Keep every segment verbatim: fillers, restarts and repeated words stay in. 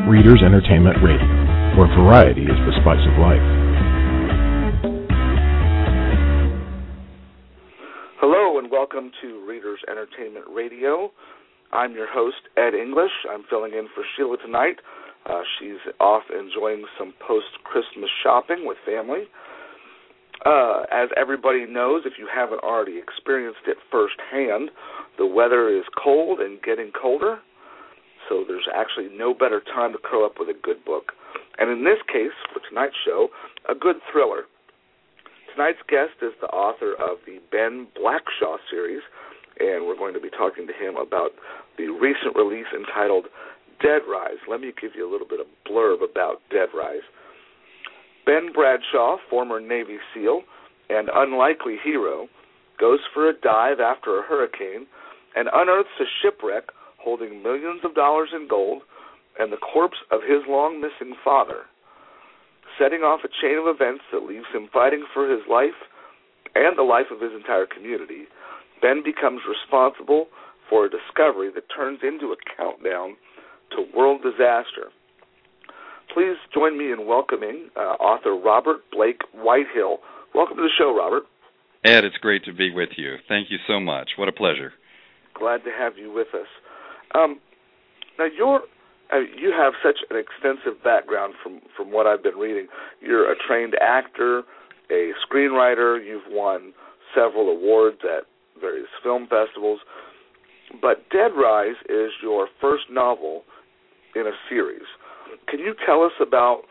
Readers Entertainment Radio, where variety is the spice of life. Hello and welcome to Readers Entertainment Radio. I'm your host, Ed English. I'm filling in for Sheila tonight. Uh, she's off enjoying some post-Christmas shopping with family. Uh, as everybody knows, if you haven't already experienced it firsthand, the weather is cold and getting colder, so there's actually no better time to curl up with a good book. And in this case, for tonight's show, a good thriller. Tonight's guest is the author of the Ben Blackshaw series, and we're going to be talking to him about the recent release entitled Dead Rise. Let me give you a little bit of blurb about Dead Rise. Ben Bradshaw, former Navy SEAL and unlikely hero, goes for a dive after a hurricane and unearths a shipwreck holding millions of dollars in gold and the corpse of his long-missing father. Setting off a chain of events that leaves him fighting for his life and the life of his entire community, Ben becomes responsible for a discovery that turns into a countdown to world disaster. Please join me in welcoming uh, author Robert Blake Whitehill. Welcome to the show, Robert. Ed, it's great to be with you. Thank you so much. What a pleasure. Glad to have you with us. Um, now, you're, uh, you have such an extensive background from, from what I've been reading. You're a trained actor, a screenwriter. You've won several awards at various film festivals. But Dead Rise is your first novel in a series. Can you tell us about,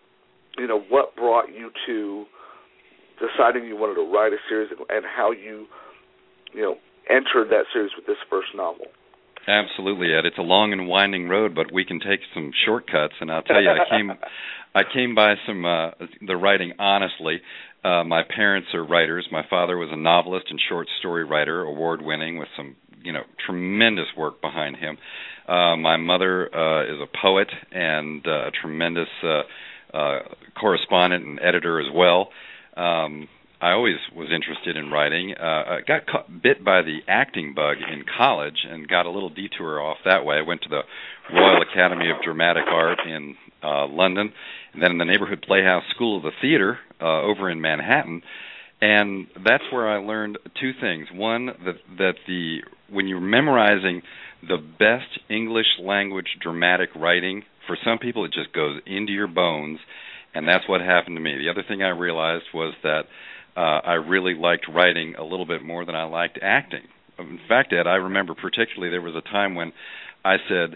you know, what brought you to deciding you wanted to write a series and how you, you know, entered that series with this first novel? Absolutely, Ed. It's a long and winding road, but we can take some shortcuts. And I'll tell you, I came, I came by some uh, the writing honestly. Uh, my parents are writers. My father was a novelist and short story writer, award-winning, with some, you know, tremendous work behind him. Uh, my mother uh, is a poet and uh, a tremendous uh, uh, correspondent and editor as well. Um, I always was interested in writing. Uh, I got caught, bit by the acting bug in college and got a little detour off that way. I went to the Royal Academy of Dramatic Art in uh, London, and then in the Neighborhood Playhouse School of the Theater uh, over in Manhattan. And that's where I learned two things. One, that, that the when you're memorizing the best English language dramatic writing, for some people it just goes into your bones, and that's what happened to me. The other thing I realized was that uh, I really liked writing a little bit more than I liked acting. In fact, Ed, I remember particularly there was a time when I said,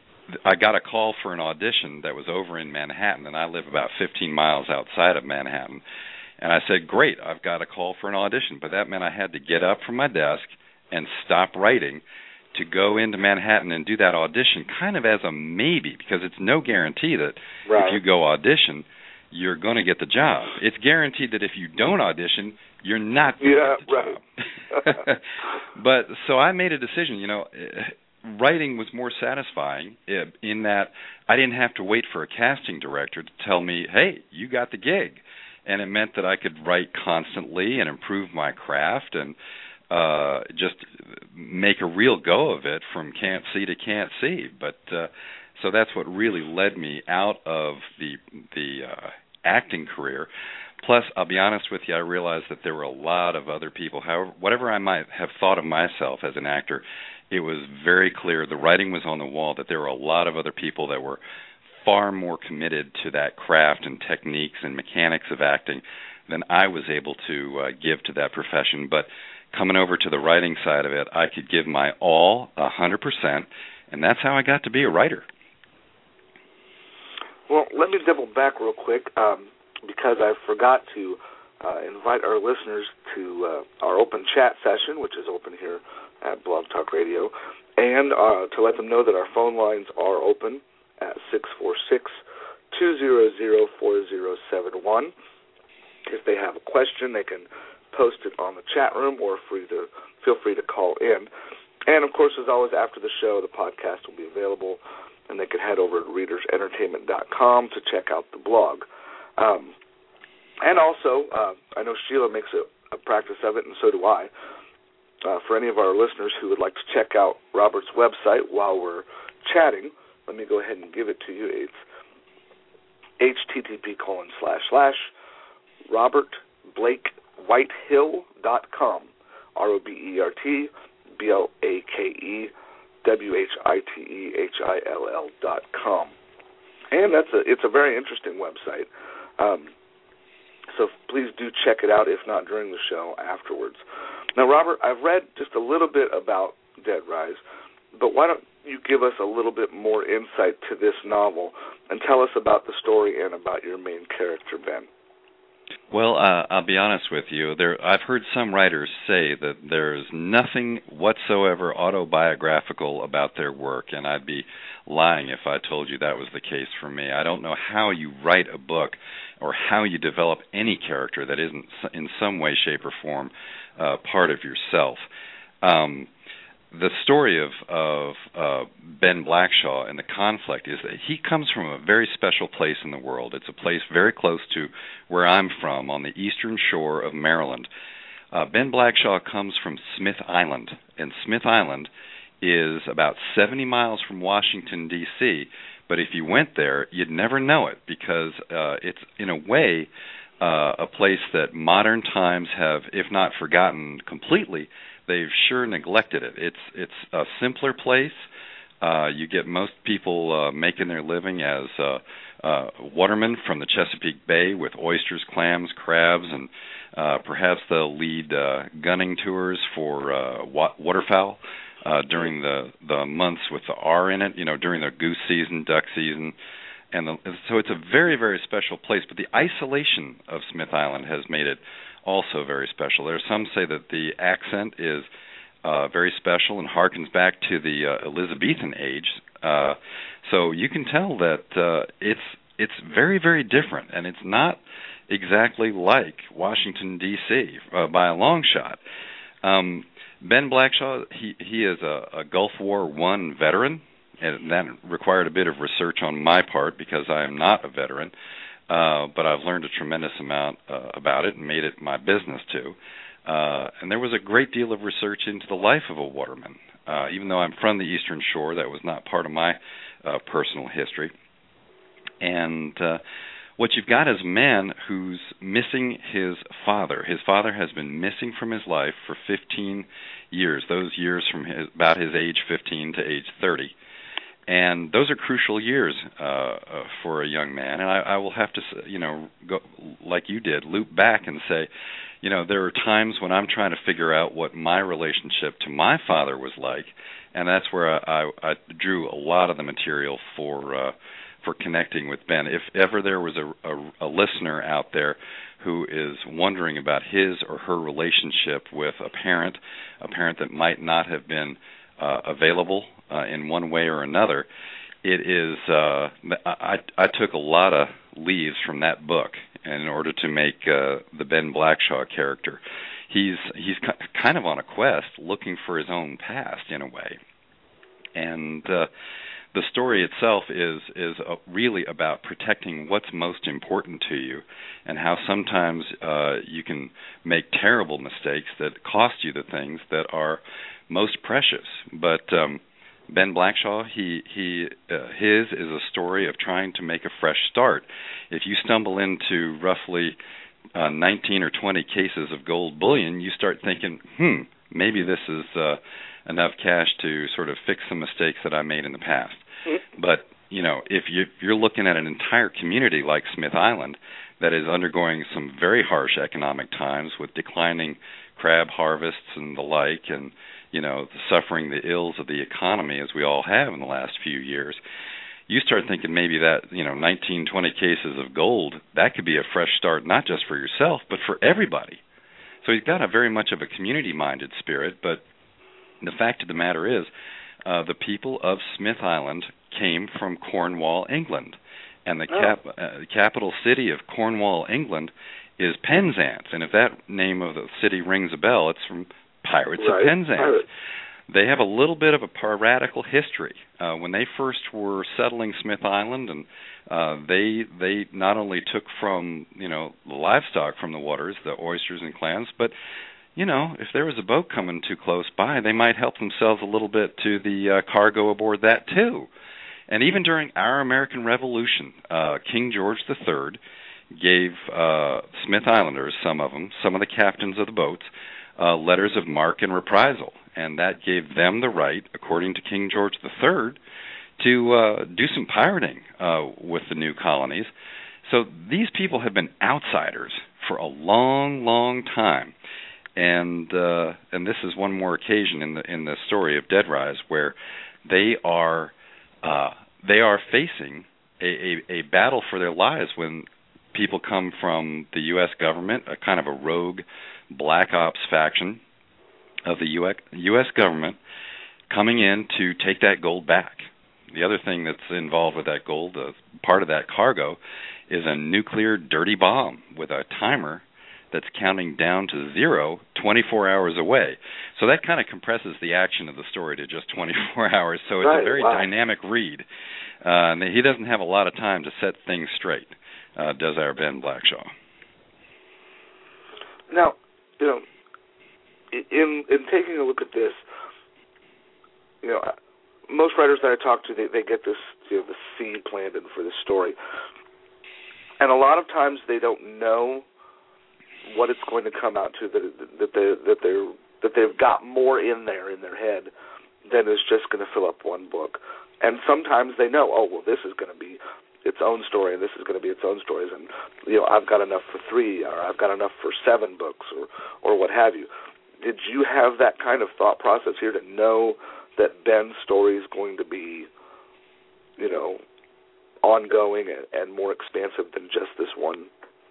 I got a call for an audition that was over in Manhattan, and I live about fifteen miles outside of Manhattan. And I said, great, I've got a call for an audition. But that meant I had to get up from my desk and stop writing to go into Manhattan and do that audition kind of as a maybe, because it's no guarantee that right. if you go audition, you're going to get the job. It's guaranteed that if you don't audition, you're not going to yeah, get the right. job. But so I made a decision, you know, writing was more satisfying in that I didn't have to wait for a casting director to tell me, hey, you got the gig. And it meant that I could write constantly and improve my craft and uh, just make a real go of it from can't see to can't see. But uh, so that's what really led me out of the the uh, acting career. Plus, I'll be honest with you, I realized that there were a lot of other people. However, whatever I might have thought of myself as an actor, it was very clear, the writing was on the wall, that there were a lot of other people that were far more committed to that craft and techniques and mechanics of acting than I was able to uh, give to that profession. But coming over to the writing side of it, I could give my all, one hundred percent, and that's how I got to be a writer. Well, let me double back real quick, um, because I forgot to uh, invite our listeners to uh, our open chat session, which is open here at Blog Talk Radio, and uh, to let them know that our phone lines are open at six four six, two zero zero, four zero seven one. If they have a question, they can post it on the chat room or free to feel free to call in. And, of course, as always, after the show, the podcast will be available, and they can head over to readers entertainment dot com to check out the blog. Um, and also, uh, I know Sheila makes a, a practice of it, and so do I. Uh, for any of our listeners who would like to check out Robert's website while we're chatting, let me go ahead and give it to you. It's http colon slash slash Robert Blake Whitehill dot com. R O B E R T B L A K E W H I T E H I L L dot com. And that's a it's a very interesting website. Um, so please do check it out, if not during the show, afterwards. Now, Robert, I've read just a little bit about Dead Rise, but why don't you give us a little bit more insight to this novel and tell us about the story and about your main character, Ben? Well, uh, I'll be honest with you. There, I've heard some writers say that there's nothing whatsoever autobiographical about their work, and I'd be lying if I told you that was the case for me. I don't know how you write a book or how you develop any character that isn't in some way, shape, or form uh, part of yourself. Um, the story of, of uh, Ben Blackshaw and the conflict is that he comes from a very special place in the world. It's a place very close to where I'm from, on the eastern shore of Maryland. Uh, Ben Blackshaw comes from Smith Island, and Smith Island is about seventy miles from Washington, D C, but if you went there, you'd never know it because uh, it's, in a way, uh, a place that modern times have, if not forgotten completely, they've sure neglected it. It's it's a simpler place. Uh, you get most people uh, making their living as uh, uh, watermen from the Chesapeake Bay with oysters, clams, crabs, and uh, perhaps they'll lead uh, gunning tours for uh, wa- waterfowl uh, during the, the months with the R in it, you know, during the goose season, duck season. And the, so it's a very, very special place. But the isolation of Smith Island has made it also very special. There are some say that the accent is uh, very special and harkens back to the uh, Elizabethan age. Uh, so you can tell that uh, it's it's very, very different, and it's not exactly like Washington, D C uh, by a long shot. Um, Ben Blackshaw, he, he is a, a Gulf War One veteran, and that required a bit of research on my part because I am not a veteran. Uh, but I've learned a tremendous amount uh, about it and made it my business too. Uh, and there was a great deal of research into the life of a waterman. Uh, even though I'm from the Eastern Shore, that was not part of my uh, personal history. And uh, what you've got is a man who's missing his father. His father has been missing from his life for fifteen years, those years from his, about his age fifteen to age thirty. And those are crucial years uh, uh, for a young man. And I, I will have to, you know, go like you did, loop back and say, you know, there are times when I'm trying to figure out what my relationship to my father was like, and that's where I, I, I drew a lot of the material for uh, for connecting with Ben. If ever there was a, a, a listener out there who is wondering about his or her relationship with a parent, a parent that might not have been uh, available Uh, in one way or another, it is. Uh, I, I took a lot of leaves from that book in order to make uh, the Ben Blackshaw character. He's he's kind of on a quest, looking for his own past in a way, and uh, the story itself is is uh, really about protecting what's most important to you, and how sometimes uh, you can make terrible mistakes that cost you the things that are most precious, but. Um, Ben Blackshaw, he he uh, his is a story of trying to make a fresh start. If you stumble into roughly uh, nineteen or twenty cases of gold bullion, you start thinking, hmm, maybe this is uh, enough cash to sort of fix some mistakes that I made in the past. Mm-hmm. But, you know, if, you, if you're looking at an entire community like Smith Island that is undergoing some very harsh economic times with declining crab harvests and the like, and you know, suffering the ills of the economy as we all have in the last few years, you start thinking maybe that, you know, nineteen, twenty cases of gold, that could be a fresh start, not just for yourself, but for everybody. So he's got a very much of a community-minded spirit, but the fact of the matter is, uh, the people of Smith Island came from Cornwall, England, and the oh. cap, uh, capital city of Cornwall, England, is Penzance, and if that name of the city rings a bell, it's from Pirates right. of Penzance. Pirates. They have a little bit of a piratical history. Uh, when they first were settling Smith Island, and uh, they they not only took from you know the livestock from the waters, the oysters and clams, but you know if there was a boat coming too close by, they might help themselves a little bit to the uh, cargo aboard that too. And even during our American Revolution, uh, King George the Third gave uh, Smith Islanders, some of them, some of the captains of the boats, uh, letters of marque and reprisal. And that gave them the right, according to King George the Third, to uh, do some pirating uh, with the new colonies. So these people have been outsiders for a long, long time. And uh, and this is one more occasion in the in the story of Dead Rise where they are uh, they are facing a, a, a battle for their lives when people come from the U S government, a kind of a rogue black ops faction of the U S government, coming in to take that gold back. The other thing that's involved with that gold, uh, part of that cargo, is a nuclear dirty bomb with a timer that's counting down to zero twenty-four hours away. So that kind of compresses the action of the story to just twenty-four hours. So it's right, a very wow. dynamic read. Uh, and he doesn't have a lot of time to set things straight, uh, does our Ben Blackshaw. Now, you know, in in taking a look at this, you know, most writers that I talk to, they, they get this, you know, the seed planted for the story. And a lot of times they don't know what it's going to come out to, that that they that they're that they've got more in there in their head than is just going to fill up one book. And sometimes they know, oh well, this is going to be its own story, and this is going to be its own stories, and you know, I've got enough for three, or I've got enough for seven books, or or what have you. Did you have that kind of thought process here to know that Ben's story is going to be, you know, ongoing and, and more expansive than just this one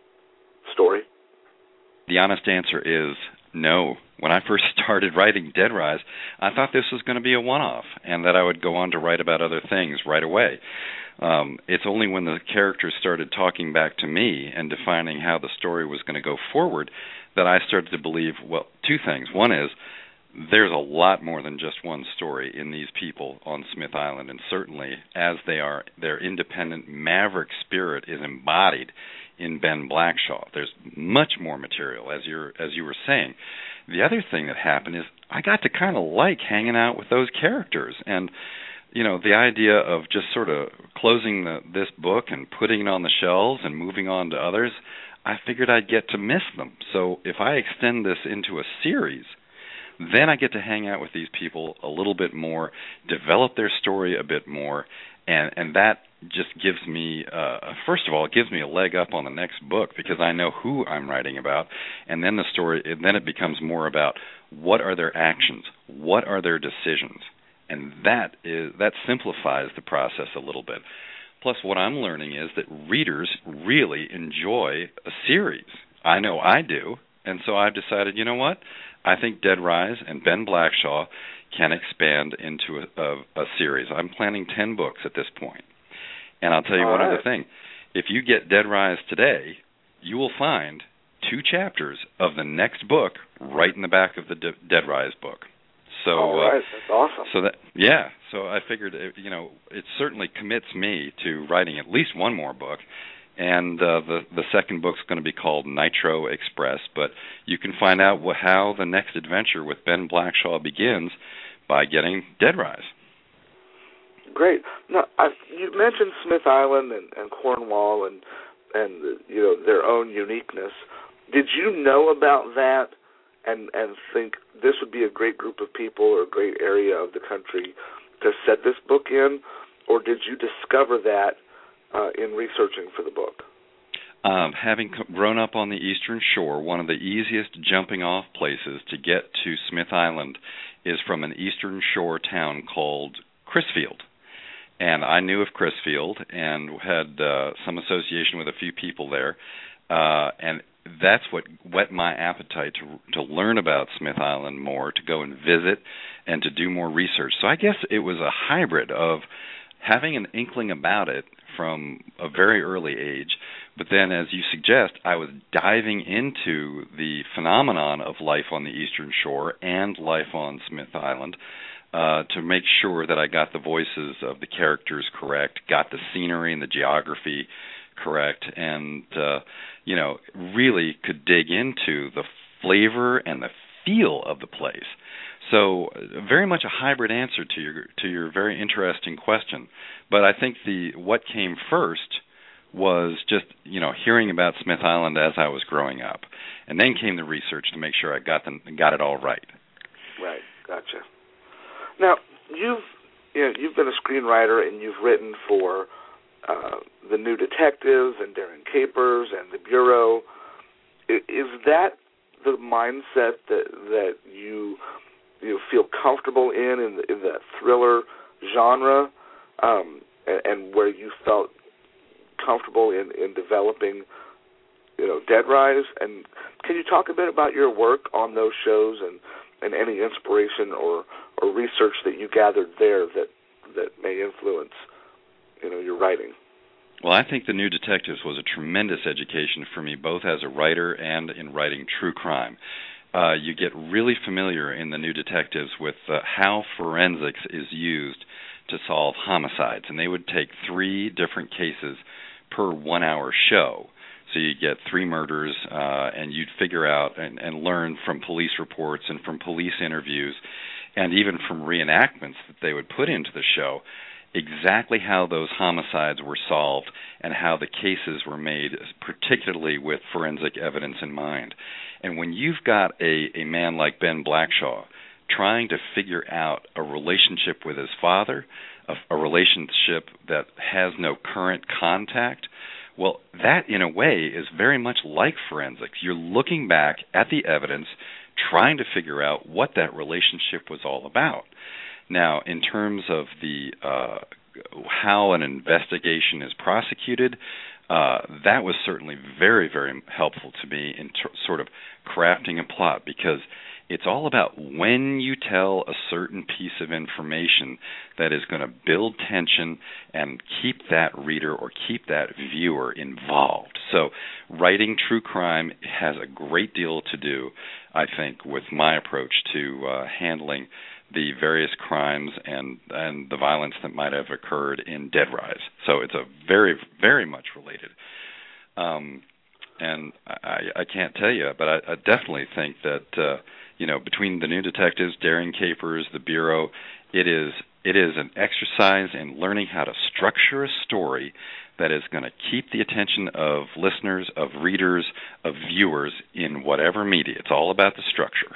story? The honest answer is no. When I first started writing Dead Rise, I thought this was going to be a one-off and that I would go on to write about other things right away. Um, it's only when the characters started talking back to me and defining how the story was going to go forward that I started to believe, well, two things. One is there's a lot more than just one story in these people on Smith Island, and certainly as they are, their independent maverick spirit is embodied in Ben Blackshaw. There's much more material, as you're as you were saying. The other thing that happened is I got to kind of like hanging out with those characters, and you know, the idea of just sort of closing the, this book and putting it on the shelves and moving on to others, I figured I'd get to miss them. So if I extend this into a series, then I get to hang out with these people a little bit more, develop their story a bit more, and, and that just gives me, uh, first of all, it gives me a leg up on the next book because I know who I'm writing about, and then the story, and then it becomes more about what are their actions, what are their decisions, and that is that simplifies the process a little bit. Plus, what I'm learning is that readers really enjoy a series. I know I do, and so I've decided, you know what? I think Dead Rise and Ben Blackshaw can expand into a, a, a series. I'm planning ten books at this point. And I'll tell you All one right. other thing. If you get Dead Rise today, you will find two chapters of the next book right in the back of the De- Dead Rise book. So, All right. uh, That's awesome. So that, yeah. So I figured, you know, it certainly commits me to writing at least one more book. And uh, the the second book's going to be called Nitro Express. But you can find out what, how the next adventure with Ben Blackshaw begins by getting Dead Rise. Great. Now, I, you mentioned Smith Island and, and Cornwall and and you know their own uniqueness. Did you know about that and and think this would be a great group of people or a great area of the country to set this book in, or did you discover that uh, in researching for the book? Um, having grown up on the Eastern Shore, one of the easiest jumping off places to get to Smith Island is from an Eastern Shore town called Crisfield. And I knew of Crisfield and had uh, some association with a few people there. Uh, and that's what whet my appetite to to learn about Smith Island more, to go and visit and to do more research. So I guess it was a hybrid of having an inkling about it from a very early age, but then, as you suggest, I was diving into the phenomenon of life on the Eastern Shore and life on Smith Island uh, to make sure that I got the voices of the characters correct, got the scenery and the geography correct, and, uh, you know, really could dig into the flavor and the feel of the place. So very much a hybrid answer to your to your very interesting question. But I think the what came first was just, you know, hearing about Smith Island as I was growing up. And then came the research to make sure I got them got it all right. Right, gotcha. Now, you've you know, you've been a screenwriter and you've written for uh, The New Detectives and Daring Capers and The Bureau. Is that the mindset that that you you feel comfortable in in, the, in that thriller genre, um, and, and where you felt comfortable in, in developing, you know, Dead Rise? And can you talk a bit about your work on those shows and, and any inspiration or, or research that you gathered there that that may influence, you know, your writing? Well, I think The New Detectives was a tremendous education for me, both as a writer and in writing true crime. Uh, you get really familiar in The New Detectives with uh, how forensics is used to solve homicides, and they would take three different cases per one-hour show. So you get three murders, uh, and you'd figure out and, and learn from police reports and from police interviews and even from reenactments that they would put into the show exactly how those homicides were solved and how the cases were made, particularly with forensic evidence in mind. And when you've got a, a man like Ben Blackshaw trying to figure out a relationship with his father, a, a relationship that has no current contact, well, that in a way is very much like forensics. You're looking back at the evidence, trying to figure out what that relationship was all about. Now, in terms of the uh, how an investigation is prosecuted, uh, that was certainly very, very helpful to me in ter- sort of crafting a plot, because it's all about when you tell a certain piece of information that is going to build tension and keep that reader or keep that viewer involved. So writing true crime has a great deal to do, I think, with my approach to uh, handling the various crimes and, and the violence that might have occurred in Dead Rise. So it's a very, very much related. Um, and I, I can't tell you, but I, I definitely think that, uh, you know, between The New Detectives, Daring Capers, The Bureau, it is it is an exercise in learning how to structure a story that is going to keep the attention of listeners, of readers, of viewers in whatever media. It's all about the structure.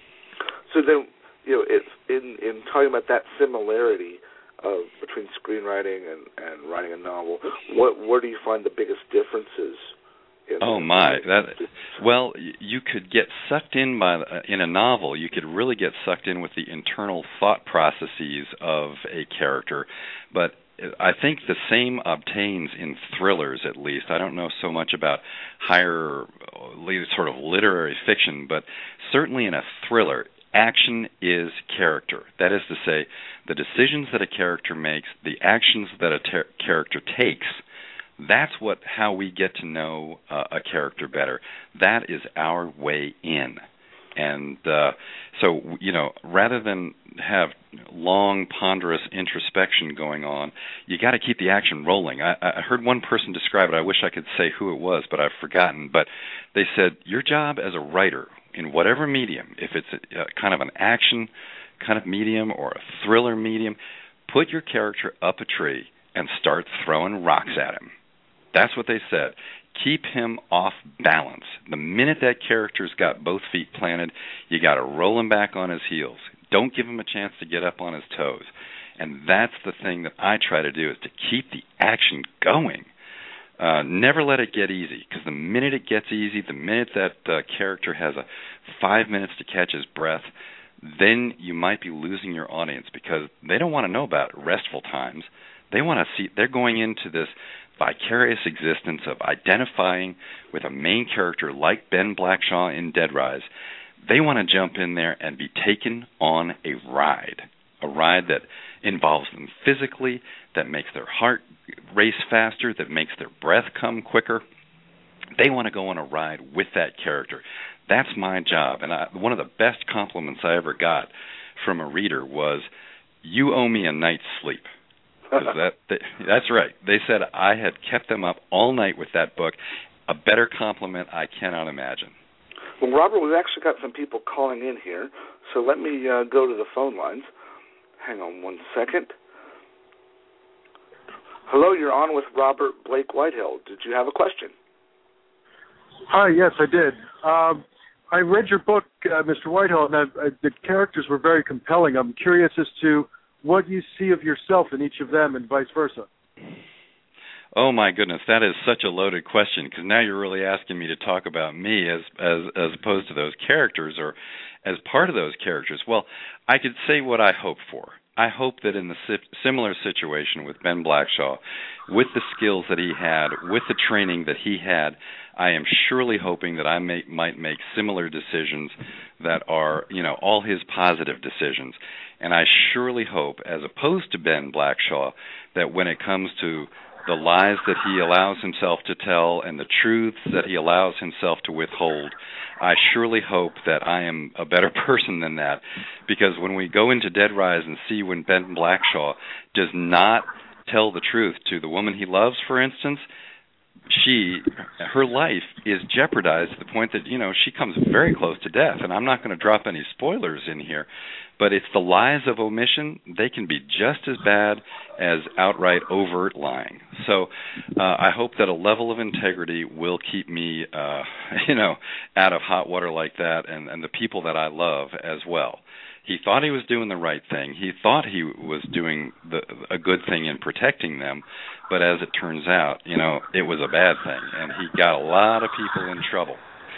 So then, you know, it's in, in talking about that similarity of between screenwriting and, and writing a novel, what where do you find the biggest differences? In oh my! That well, you could get sucked in by in a novel. You could really get sucked in with the internal thought processes of a character, but I think the same obtains in thrillers, at least. I don't know so much about higher sort of literary fiction, but certainly in a thriller, action is character. That is to say, the decisions that a character makes, the actions that a ter- character takes, that's what how we get to know uh, a character better. That is our way in. And uh, so, you know, rather than have long, ponderous introspection going on, you got to keep the action rolling. I, I heard one person describe it. I wish I could say who it was, but I've forgotten. But they said, your job as a writer, in whatever medium, if it's a, a kind of an action kind of medium or a thriller medium, put your character up a tree and start throwing rocks at him. That's what they said. Keep him off balance. The minute that character's got both feet planted, you got to roll him back on his heels. Don't give him a chance to get up on his toes. And that's the thing that I try to do, is to keep the action going. Uh, never let it get easy, because the minute it gets easy, the minute that uh, character has a five minutes to catch his breath, then you might be losing your audience, because they don't want to know about restful times. They want to see, they're going into this vicarious existence of identifying with a main character like Ben Blackshaw in Dead Rise. They want to jump in there and be taken on a ride, a ride that involves them physically, that makes their heart race faster, that makes their breath come quicker. They want to go on a ride with that character. That's my job. And I, one of the best compliments I ever got from a reader was, "You owe me a night's sleep." that, they, that's right. They said I had kept them up all night with that book. A better compliment I cannot imagine. Well, Robert, we've actually got some people calling in here, So let me uh, go to the phone lines. Hang on one second. Hello, you're on with Robert Blake Whitehill. Did you have a question? Hi, yes, I did. Um, I read your book, uh, Mister Whitehill, and I, I, the characters were very compelling. I'm curious as to what you see of yourself in each of them and vice versa. Oh my goodness, that is such a loaded question, because now you're really asking me to talk about me as as as opposed to those characters or as part of those characters. Well, I could say what I hope for. I hope that in the si- similar situation with Ben Blackshaw, with the skills that he had, with the training that he had, I am surely hoping that I may, might make similar decisions that are, you know, all his positive decisions. And I surely hope, as opposed to Ben Blackshaw, that when it comes to the lies that he allows himself to tell and the truths that he allows himself to withhold, I surely hope that I am a better person than that. Because when we go into Dead Rise and see when Ben Blackshaw does not tell the truth to the woman he loves, for instance, she, her life is jeopardized to the point that, you know, she comes very close to death. And I'm not going to drop any spoilers in here, but it's the lies of omission. They can be just as bad as outright overt lying. So uh, I hope that a level of integrity will keep me, uh, you know, out of hot water like that, and, and the people that I love as well. He thought he was doing the right thing. He thought he was doing the, a good thing in protecting them, but as it turns out, you know, it was a bad thing, and he got a lot of people in trouble.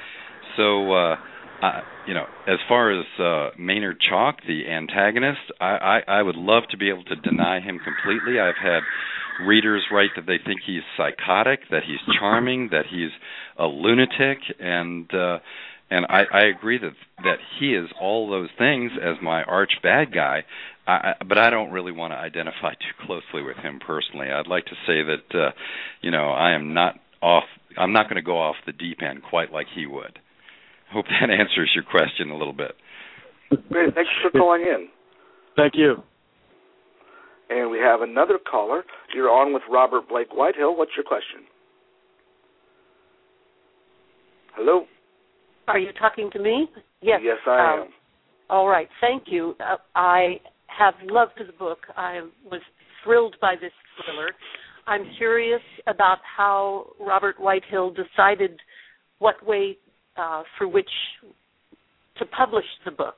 So, uh, I, you know, as far as uh, Maynard Chalk, the antagonist, I, I, I would love to be able to deny him completely. I've had readers write that they think he's psychotic, that he's charming, that he's a lunatic, and uh, and I, I agree that that he is all those things as my arch bad guy. I, but I don't really want to identify too closely with him personally. I'd like to say that, uh, you know, I am not off. I'm not going to go off the deep end quite like he would. Hope that answers your question a little bit. Great. Thanks for calling in. Thank you. And we have another caller. You're on with Robert Blake Whitehill. What's your question? Hello? Are you talking to me? Yes. Yes, I um, am. All right. Thank you. Uh, I have loved the book. I was thrilled by this thriller. I'm curious about how Robert Whitehill decided what way uh, for which to publish the book.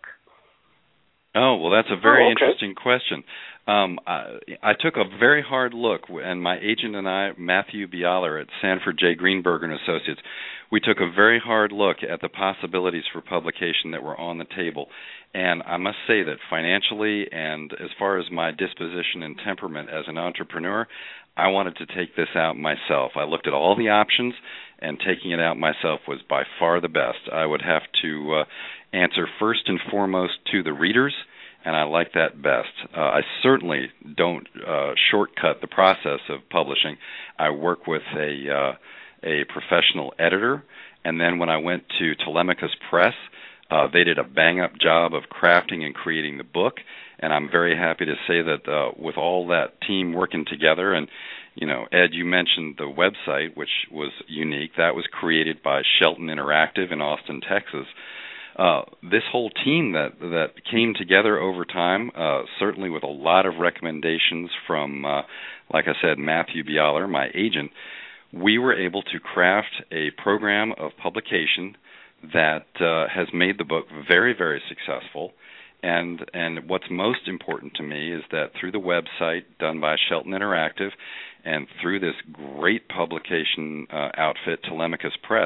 Oh, well, that's a very oh, okay. interesting question. Um, I, I took a very hard look, and my agent and I, Matthew Bialer at Sanford J. Greenberg and Associates, we took a very hard look at the possibilities for publication that were on the table. And I must say that financially and as far as my disposition and temperament as an entrepreneur, I wanted to take this out myself. I looked at all the options, and taking it out myself was by far the best. I would have to uh, answer first and foremost to the readers, and I like that best. Uh, I certainly don't uh, shortcut the process of publishing. I work with a uh, a professional editor, and then when I went to Telemachus Press, uh, they did a bang-up job of crafting and creating the book, and I'm very happy to say that uh, with all that team working together, and, you know, Ed, you mentioned the website, which was unique. That was created by Shelton Interactive in Austin, Texas. Uh, this whole team that that came together over time, uh, certainly with a lot of recommendations from, uh, like I said, Matthew Bialer, my agent, we were able to craft a program of publication that uh, has made the book very, very successful. And and what's most important to me is that through the website done by Shelton Interactive and through this great publication uh, outfit, Telemachus Press,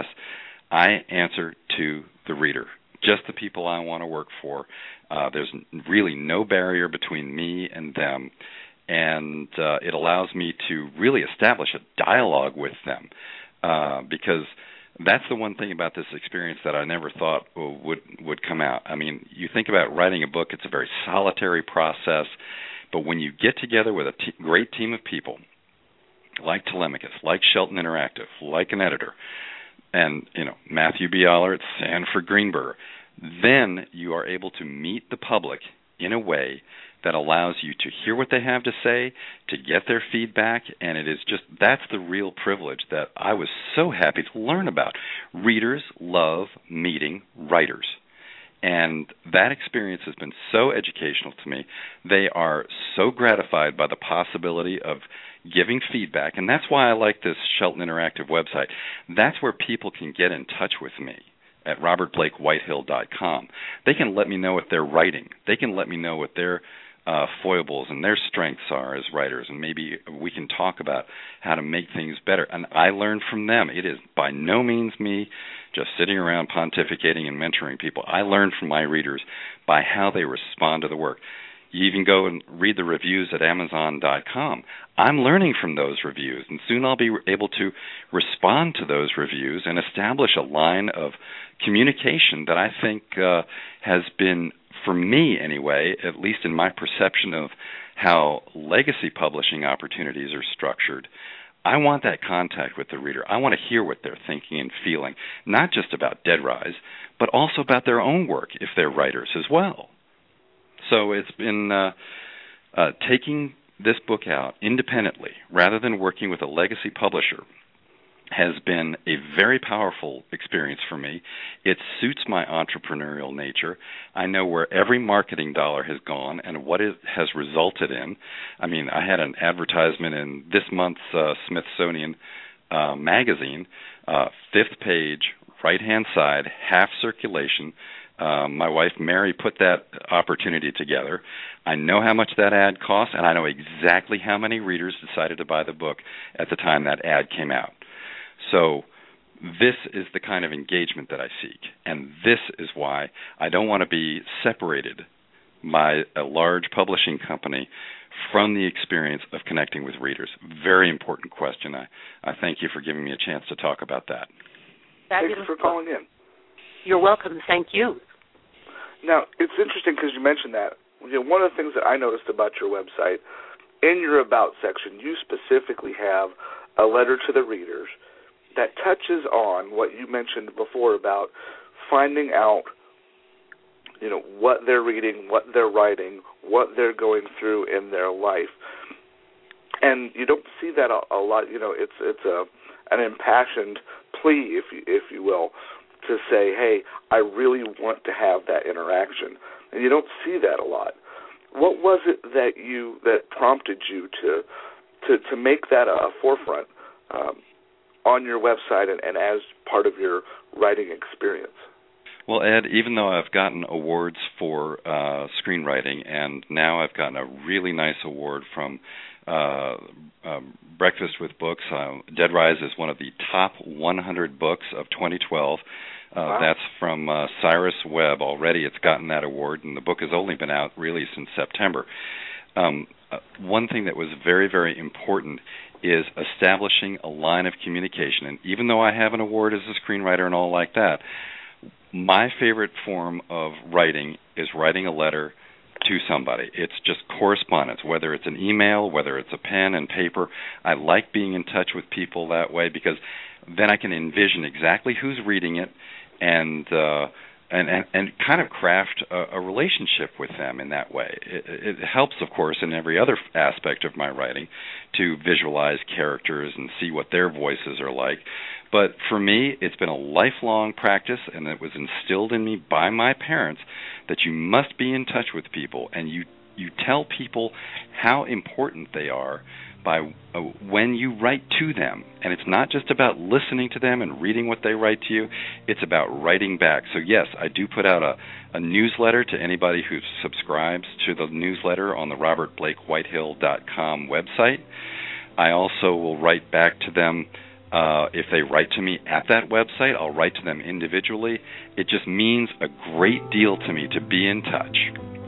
I answer to the reader, just the people I want to work for. Uh, there's really no barrier between me and them, and uh, it allows me to really establish a dialogue with them uh, because that's the one thing about this experience that I never thought would would come out. I mean, you think about writing a book, it's a very solitary process, but when you get together with a t- great team of people, like Telemachus, like Shelton Interactive, like an editor, and, you know, Matthew Bialer at Sanford Greenberg, then you are able to meet the public in a way that allows you to hear what they have to say, to get their feedback, and it is just, that's the real privilege that I was so happy to learn about. Readers love meeting writers. And that experience has been so educational to me. They are so gratified by the possibility of giving feedback, and that's why I like this Shelton Interactive website. That's where people can get in touch with me at robert blake whitehill dot com. They can let me know what they're writing. They can let me know what their uh, foibles and their strengths are as writers, and maybe we can talk about how to make things better. And I learn from them. It is by no means me just sitting around pontificating and mentoring people. I learn from my readers by how they respond to the work. You even go and read the reviews at amazon dot com. I'm learning from those reviews, and soon I'll be able to respond to those reviews and establish a line of communication that I think uh, has been, for me anyway, at least in my perception of how legacy publishing opportunities are structured, I want that contact with the reader. I want to hear what they're thinking and feeling, not just about Dead Rise, but also about their own work if they're writers as well. So it's been uh, uh, taking this book out independently rather than working with a legacy publisher has been a very powerful experience for me. It suits my entrepreneurial nature. I know where every marketing dollar has gone and what it has resulted in. I mean, I had an advertisement in this month's uh, Smithsonian uh, magazine, uh, fifth page, right-hand side, half circulation. Um, my wife, Mary, put that opportunity together. I know how much that ad cost, and I know exactly how many readers decided to buy the book at the time that ad came out. So this is the kind of engagement that I seek, and this is why I don't want to be separated by a large publishing company from the experience of connecting with readers. Very important question. I, I thank you for giving me a chance to talk about that. Thank you for calling in. You're welcome. Thank you. Now, it's interesting because you mentioned that. You know, one of the things that I noticed about your website, in your About section, you specifically have a letter to the readers that touches on what you mentioned before about finding out, you know, what they're reading, what they're writing, what they're going through in their life. And you don't see that a, a lot. You know, it's it's a an impassioned plea, if you, if you will, to say, hey, I really want to have that interaction. And you don't see that a lot. What was it that you that prompted you to to, to make that a forefront um, on your website and, and as part of your writing experience? Well, Ed, even though I've gotten awards for uh, screenwriting, and now I've gotten a really nice award from uh, uh, Breakfast with Books, uh, Dead Rise is one of the top one hundred books of twenty twelve. Uh, wow. That's from uh, Cyrus Webb. Already it's gotten that award, and the book has only been out really since September. Um, uh, one thing that was very, very important is establishing a line of communication. And even though I have an award as a screenwriter and all like that, my favorite form of writing is writing a letter to somebody. It's just correspondence, whether it's an email, whether it's a pen and paper. I like being in touch with people that way because then I can envision exactly who's reading it and uh, and, and, and kind of craft a, a relationship with them in that way. It, it helps, of course, in every other aspect of my writing to visualize characters and see what their voices are like. But for me, it's been a lifelong practice, and it was instilled in me by my parents that you must be in touch with people, and you, you tell people how important they are by uh, when you write to them. And it's not just about listening to them and reading what they write to you. It's about writing back. So, yes, I do put out a, a newsletter to anybody who subscribes to the newsletter on the robert blake whitehill dot com website. I also will write back to them. Uh, if they write to me at that website, I'll write to them individually. It just means a great deal to me to be in touch.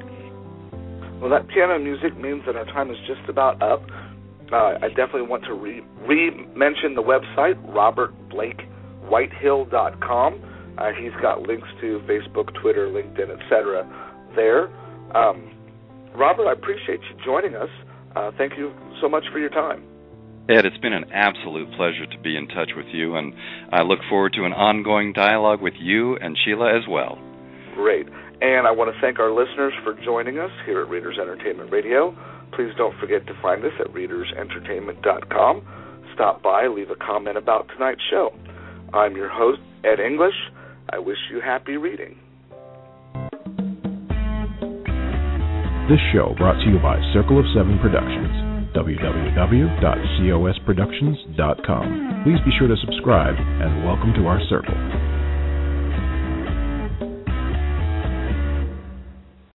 Well, that piano music means that our time is just about up. Uh, I definitely want to re- re-mention the website, robert blake whitehill dot com. Uh, he's got links to Facebook, Twitter, LinkedIn, et cetera there. Um, Robert, I appreciate you joining us. Uh, thank you so much for your time. Ed, it's been an absolute pleasure to be in touch with you, and I look forward to an ongoing dialogue with you and Sheila as well. Great. And I want to thank our listeners for joining us here at Readers Entertainment Radio. Please don't forget to find us at readers entertainment dot com. Stop by, leave a comment about tonight's show. I'm your host, Ed English. I wish you happy reading. This show brought to you by Circle of Seven Productions. w w w dot cos productions dot com. Please be sure to subscribe and welcome to our circle.